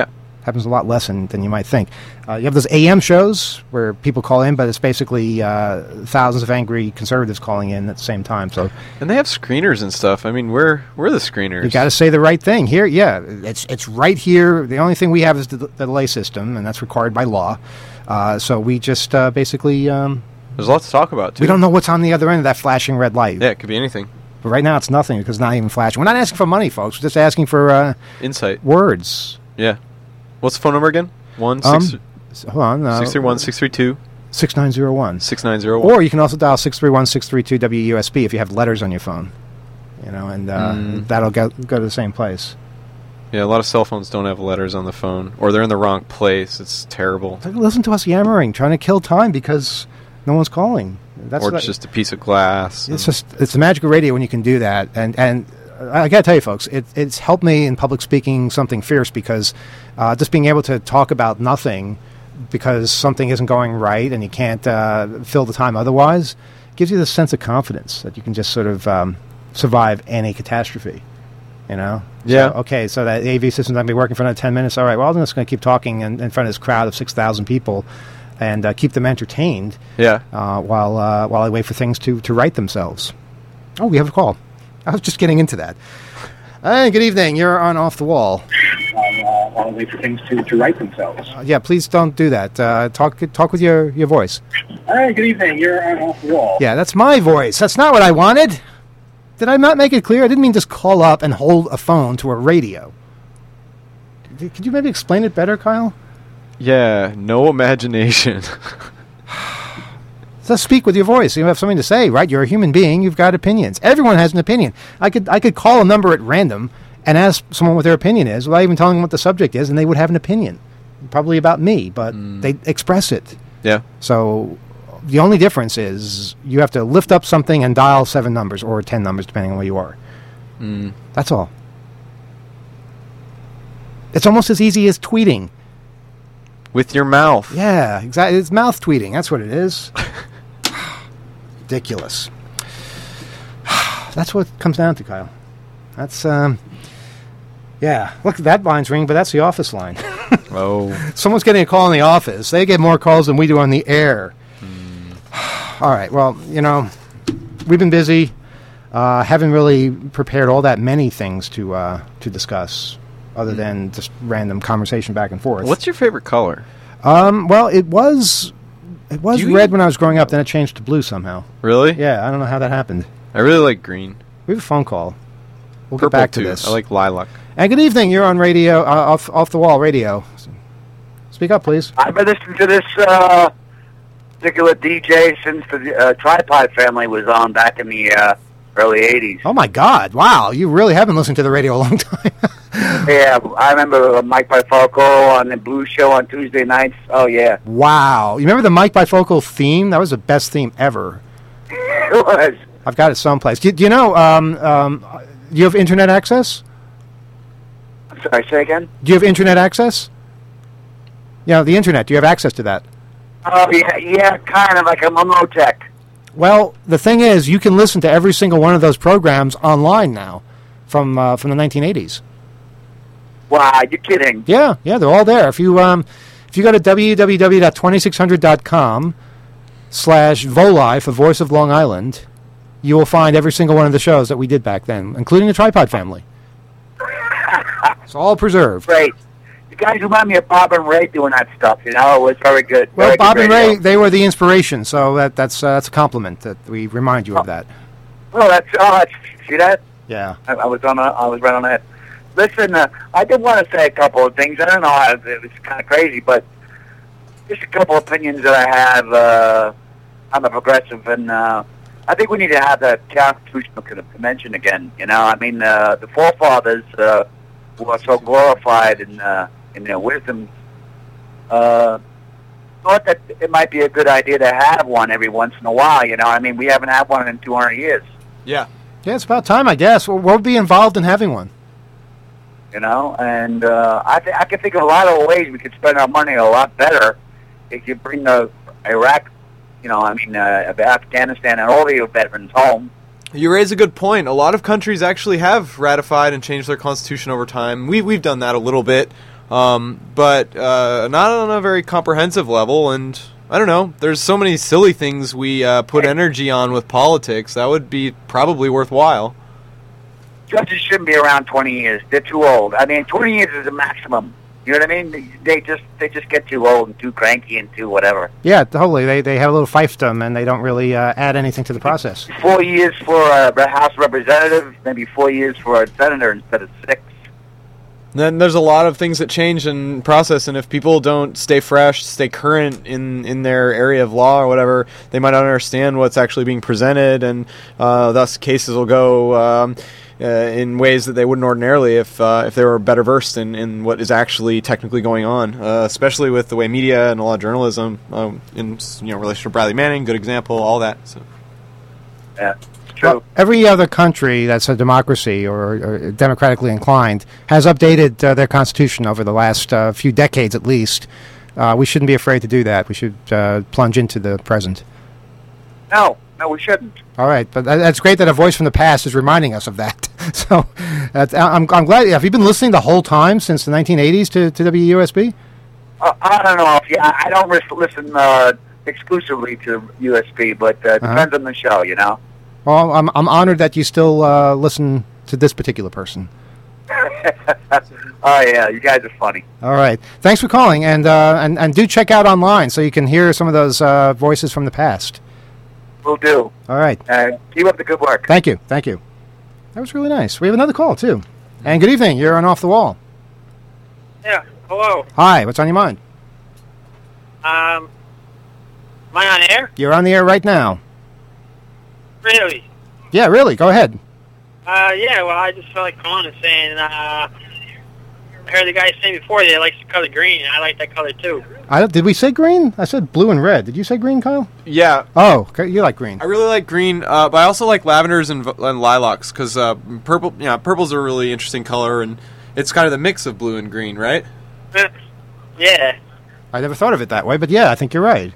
Happens a lot less than you might think. You have those AM shows where people call in, but it's basically thousands of angry conservatives calling in at the same time. So, and they have screeners and stuff. I mean, we're the screeners. You got to say the right thing here. Yeah, it's right here. The only thing we have is the delay system, and that's required by law. So we just basically. There's lots to talk about too. We don't know what's on the other end of that flashing red light. Yeah, it could be anything. But right now it's nothing because it's not even flashing. We're not asking for money, folks. We're just asking for insight, words. Yeah. What's the phone number again? hold on. 631-632. 6901. 6901. Or you can also dial 631-632 WUSB if you have letters on your phone. And that'll go to the same place. Yeah, a lot of cell phones don't have letters on the phone, or they're in the wrong place. It's terrible. Listen to us yammering, trying to kill time because no one's calling. Or it's just a piece of glass. It's the magic of radio when you can do that. And I got to tell you, folks, it's helped me in public speaking something fierce because just being able to talk about nothing because something isn't going right and you can't fill the time otherwise gives you this sense of confidence that you can just sort of survive any catastrophe. Yeah. So that AV system's not going to be working for another 10 minutes. All right, well, I'm just going to keep talking in front of this crowd of 6,000 people and keep them entertained. Yeah. While I wait for things to right themselves. Oh, we have a call. I was just getting into that. Hey, good evening. You're on Off the Wall. While I wait for things to right themselves. Yeah, please don't do that. Talk with your voice. Hey, good evening. You're on Off the Wall. Yeah, that's my voice. That's not what I wanted. Did I not make it clear? I didn't mean just call up and hold a phone to a radio. Could you maybe explain it better, Kyle? Yeah, no imagination. Just speak with your voice. You have something to say, right? You're a human being. You've got opinions. Everyone has an opinion. I could call a number at random and ask someone what their opinion is without even telling them what the subject is, and they would have an opinion, probably about me, but they express it. Yeah. So the only difference is you have to lift up something and dial 7 numbers or 10 numbers, depending on where you are. That's all. It's almost as easy as tweeting. With your mouth. Yeah, exactly. It's mouth tweeting. That's what it is. Ridiculous. That's what it comes down to, Kyle. That's, yeah. Look, that line's ringing, but that's the office line. Oh. Someone's getting a call in the office. They get more calls than we do on the air. All right. Well, we've been busy. Haven't really prepared all that many things to discuss, other than just random conversation back and forth. What's your favorite color? Well, it was red when I was growing up. Then it changed to blue somehow. Really? Yeah. I don't know how that happened. I really like green. We have a phone call. We'll Purple get back too. to this. I like lilac. And good evening. You're on radio, off the wall radio. Speak up, please. I've been listening to this particular DJ since the Tripod Family was on back in the early 80s. Oh, my God. Wow. You really have been listening to the radio a long time. Yeah, I remember Mike Bifocal on the Blues Show on Tuesday nights. Oh, yeah. Wow. You remember the Mike Bifocal theme? That was the best theme ever. It was. I've got it someplace. Do you know, do you have internet access? I'm sorry, say again? Do you have internet access? Yeah, the internet. Do you have access to that? Oh, yeah, kind of like a Momotech. Well, the thing is, you can listen to every single one of those programs online now from the 1980s. Wow, you're kidding. Yeah, they're all there. If you go to www.2600.com/Voli for Voice of Long Island, you will find every single one of the shows that we did back then, including the Tripod Family. It's all preserved. Great. You guys remind me of Bob and Ray doing that stuff. It was very good. Well, very Bob good and radio. Ray, they were the inspiration, so that's a compliment that we remind you of that. That's see that? Yeah. I was right on that. Listen, I did want to say a couple of things. I don't know, it's kind of crazy, but just a couple of opinions that I have on the progressive, and I think we need to have the Constitutional Convention again. I mean, the forefathers who are so glorified in their wisdom thought that it might be a good idea to have one every once in a while. I mean, we haven't had one in 200 years. Yeah. Yeah, it's about time, I guess. We'll be involved in having one. And I can think of a lot of ways we could spend our money a lot better if you bring Iraq, Afghanistan and all the veterans home. You raise a good point. A lot of countries actually have ratified and changed their constitution over time. We've done that a little bit. but not on a very comprehensive level. And I don't know, there's so many silly things we put energy on with politics. That would be probably worthwhile. Judges shouldn't be around 20 years. They're too old. I mean, 20 years is the maximum. You know what I mean? They just get too old and too cranky and too whatever. Yeah, totally. They have a little fiefdom, and they don't really add anything to the process. 4 years for a House Representative, maybe 4 years for a senator instead of 6. Then there's a lot of things that change in process, and if people don't stay fresh, stay current in their area of law or whatever, they might not understand what's actually being presented, and thus cases will go in ways that they wouldn't ordinarily if they were better versed in what is actually technically going on, especially with the way media and a lot of journalism in relation to Bradley Manning, good example, all that. So. Yeah. True. Well, every other country that's a democracy or democratically inclined has updated their constitution over the last few decades at least. We shouldn't be afraid to do that. We should plunge into the present. No, we shouldn't. All right, but that's great that a voice from the past is reminding us of that. So I'm glad. Have you been listening the whole time since the 1980s to WUSB? I don't know. I don't listen exclusively to USB, but it depends on the show, you know. Well, I'm honored that you still listen to this particular person. Oh yeah, you guys are funny. All right, thanks for calling, and do check out online so you can hear some of those voices from the past. Will do. All right. Keep up the good work. Thank you. That was really nice. We have another call too. And good evening. You're on Off the Wall. Yeah. Hello. Hi. What's on your mind? Am I on air? You're on the air right now. Really? Yeah, really. Go ahead. Yeah, well, I just felt like calling and saying, I heard the guy saying before that he likes the color green, and I like that color too. Did we say green? I said blue and red. Did you say green, Kyle? Yeah. Oh, okay. You like green. I really like green, but I also like lavenders and lilacs, because purple. Yeah, purple's a really interesting color, and it's kind of the mix of blue and green, right? Yeah. I never thought of it that way, but yeah, I think you're right.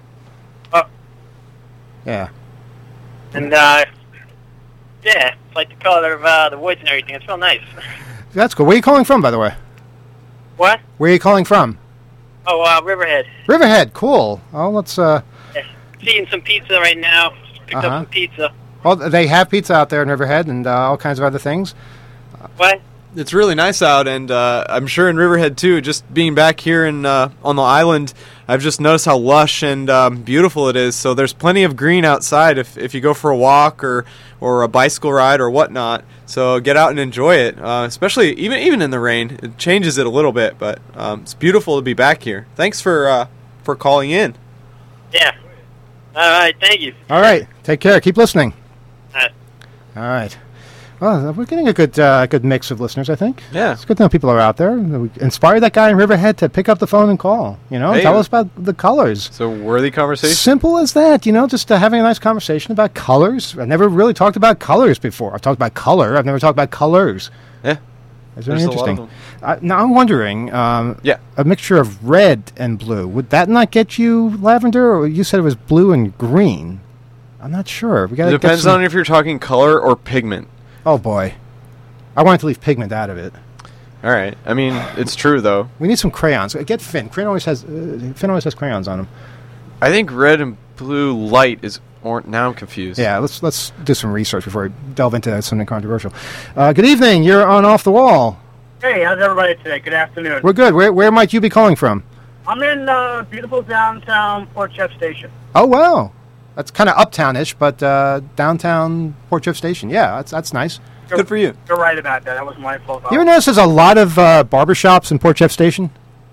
Yeah. And, yeah, it's like the color of the woods and everything. It's real nice. That's cool. Where are you calling from, by the way? What? Where are you calling from? Oh, Riverhead. Riverhead, cool. Oh, let's... Yeah. Eating some pizza right now. Picked up some pizza. Well, they have pizza out there in Riverhead and all kinds of other things. What? It's really nice out, and I'm sure in Riverhead, too. Just being back here on the island, I've just noticed how lush and beautiful it is. So there's plenty of green outside if you go for a walk or a bicycle ride or whatnot. So get out and enjoy it, especially even in the rain. It changes it a little bit, but it's beautiful to be back here. Thanks for calling in. Yeah. All right, thank you. All right, take care. Keep listening. All right. Well, we're getting a good mix of listeners, I think. Yeah. It's good to know people are out there. We inspire that guy in Riverhead to pick up the phone and call, tell us about the colors. It's a worthy conversation. Simple as that, just having a nice conversation about colors. I've never really talked about colors before. I've talked about color. I've never talked about colors. Yeah. It's very interesting. Now, I'm wondering, a mixture of red and blue, would that not get you lavender? Or you said it was blue and green. I'm not sure. It depends on if you're talking color or pigment. Oh, boy. I wanted to leave pigment out of it. All right. I mean, it's true, though. We need some crayons. Get Finn. Finn always has crayons on him. I think red and blue light is orange. Now I'm confused. Yeah, let's do some research before we delve into something controversial. Good evening. You're on Off the Wall. Hey, how's everybody today? Good afternoon. We're good. Where might you be calling from? I'm in beautiful downtown Port Jeff Station. Oh, wow. That's kind of uptown-ish, but downtown Port Jeff Station. Yeah, that's nice. Good for you. You're right about that. That was my fault. You ever notice there's a lot of barbershops in Port Jeff Station?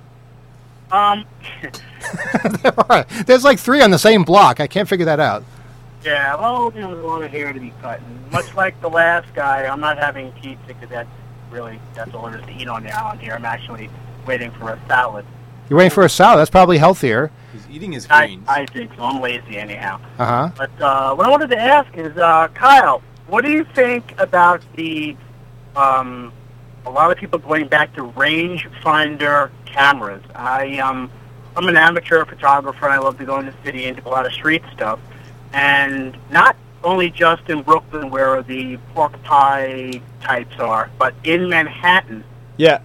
There's like 3 on the same block. I can't figure that out. Yeah, well, there's a lot of hair to be cut. And much like the last guy, I'm not having pizza because that's all there is to eat on the island here. I'm actually waiting for a salad. You're waiting for a salad? That's probably healthier. He's eating his greens. I think so. I'm lazy anyhow. Uh-huh. But what I wanted to ask is, Kyle, what do you think about the a lot of people going back to rangefinder cameras? I'm an amateur photographer, and I love to go in the city and do a lot of street stuff. And not only just in Brooklyn where the pork pie types are, but in Manhattan. Yeah.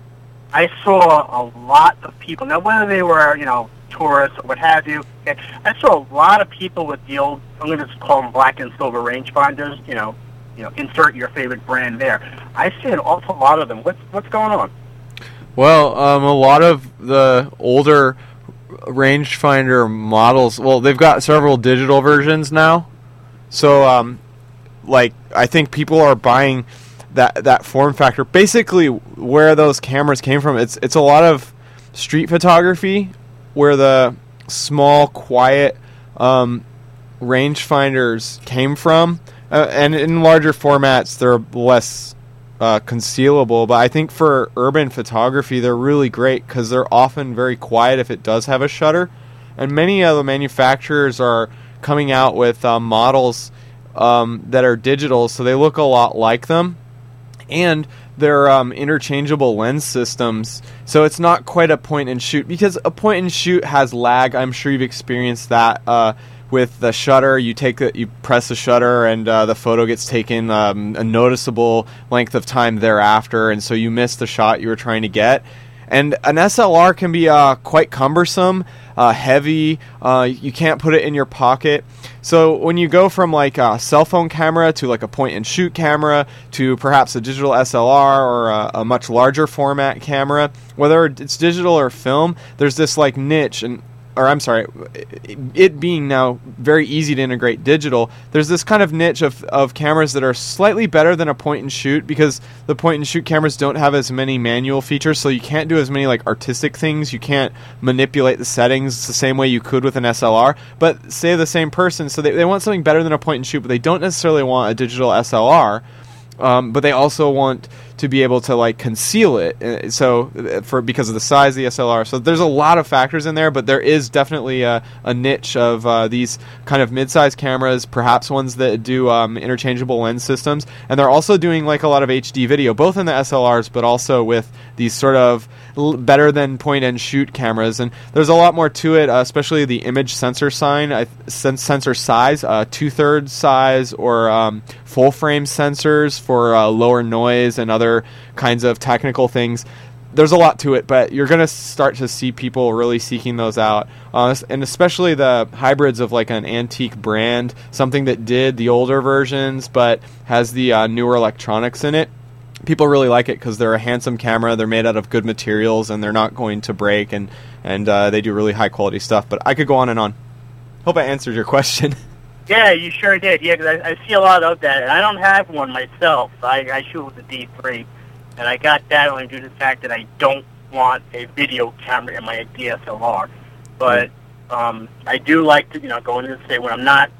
I saw a lot of people. Now, whether they were, tourists or what have you, okay, I saw a lot of people with the old, I'm going to just call them black and silver rangefinders, insert your favorite brand there. I see an awful lot of them. What's going on? Well, a lot of the older rangefinder models, well, they've got several digital versions now. So, I think people are buying that form factor. Basically, where those cameras came from, it's a lot of street photography, where the small, quiet rangefinders came from. And in larger formats, they're less concealable. But I think for urban photography, they're really great because they're often very quiet if it does have a shutter. And many of the manufacturers are coming out with models that are digital, so they look a lot like them. And they're interchangeable lens systems, so it's not quite a point and shoot, because a point and shoot has lag. I'm sure you've experienced that with the shutter. You press the shutter, and the photo gets taken a noticeable length of time thereafter, and so you miss the shot you were trying to get. And an SLR can be quite cumbersome, heavy. You can't put it in your pocket. So when you go from like a cell phone camera to like a point and shoot camera to perhaps a digital SLR or a much larger format camera, whether it's digital or film, there's this like niche, it being now very easy to integrate digital, there's this kind of niche of cameras that are slightly better than a point and shoot, because the point and shoot cameras don't have as many manual features, so you can't do as many like artistic things. You can't manipulate the settings the same way you could with an SLR. But say the same person, so they want something better than a point and shoot, but they don't necessarily want a digital SLR. But they also want to be able to like conceal it, because of the size of the SLR. So there's a lot of factors in there, but there is definitely a niche of these kind of mid-size cameras, perhaps ones that do interchangeable lens systems, and they're also doing like a lot of HD video, both in the SLRs, but also with these sort of better than point and shoot cameras. And there's a lot more to it, especially the image sensor size, 2/3 size, or full frame sensors for lower noise and other kinds of technical things. There's a lot to it, but you're going to start to see people really seeking those out, and especially the hybrids of like an antique brand, something that did the older versions but has the newer electronics in it. People really like it because they're a handsome camera, they're made out of good materials, and they're not going to break, and they do really high quality stuff. But I could go on and on. Hope I answered your question. Yeah, you sure did. Yeah, because I see a lot of that, and I don't have one myself. I shoot with the D3, and I got that only due to the fact that I don't want a video camera in my DSLR. But I do like to, go in and say when I'm not,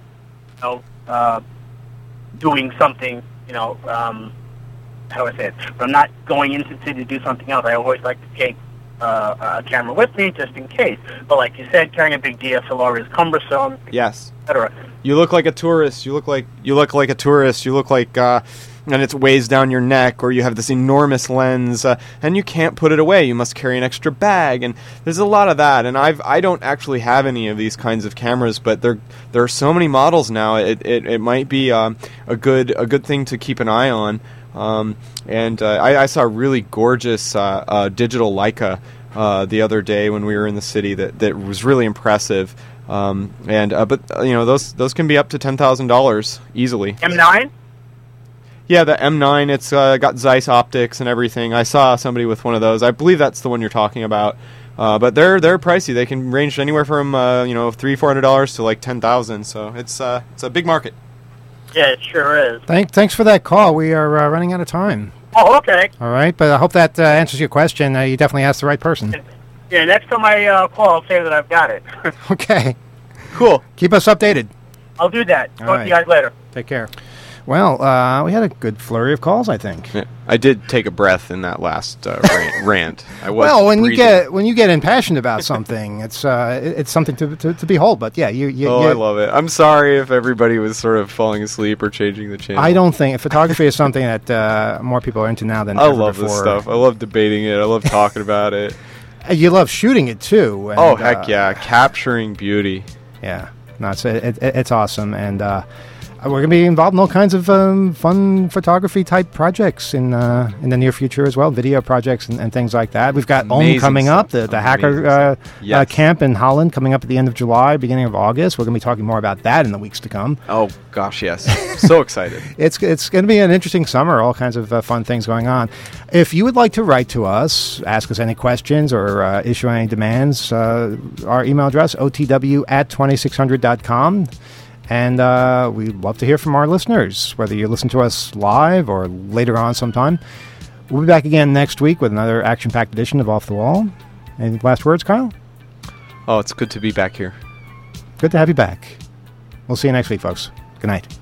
doing something, how do I say it? When I'm not going into the city to do something else, I always like to take a camera with me just in case. But like you said, carrying a big DSLR is cumbersome. Yes. Etc. You look like a tourist. You look like a tourist. You look like, and it weighs down your neck, or you have this enormous lens, and you can't put it away. You must carry an extra bag, and there's a lot of that. And I don't actually have any of these kinds of cameras, but there are so many models now. It might be a good thing to keep an eye on. I saw a really gorgeous digital Leica the other day when we were in the city that was really impressive. But those can be up to $10,000 easily. M9? Yeah, the M9. It's got Zeiss optics and everything. I saw somebody with one of those. I believe that's the one you're talking about. But they're pricey. They can range anywhere from $300-400 to like $10,000. So it's a big market. Yeah, it sure is. Thanks for that call. We are running out of time. Oh, okay. All right, but I hope that answers your question. You definitely asked the right person. Yeah, next time I call, I'll say that I've got it. Okay. Cool. Keep us updated. I'll do that. All Talk to you guys later. Take care. Well, we had a good flurry of calls, I think. Yeah, I did take a breath in that last rant. I was when you get impassioned about something, it's something to behold. But yeah, I love it. I'm sorry if everybody was sort of falling asleep or changing the channel. I don't think photography is something that more people are into now than ever before. I love this stuff. I love debating it. I love talking about it. You love shooting it too. And, heck yeah, capturing beauty. Yeah, no, it's awesome, and we're going to be involved in all kinds of fun photography type projects in the near future as well, video projects and things like that. We've got OM coming up, the hacker camp in Holland coming up at the end of July, beginning of August. We're going to be talking more about that in the weeks to come. Oh gosh, yes, so excited! It's going to be an interesting summer. All kinds of fun things going on. If you would like to write to us, ask us any questions or issue any demands, our email address otw@2600.com. And we'd love to hear from our listeners, whether you listen to us live or later on sometime. We'll be back again next week with another action-packed edition of Off the Wall. Any last words, Kyle? Oh, it's good to be back here. Good to have you back. We'll see you next week, folks. Good night.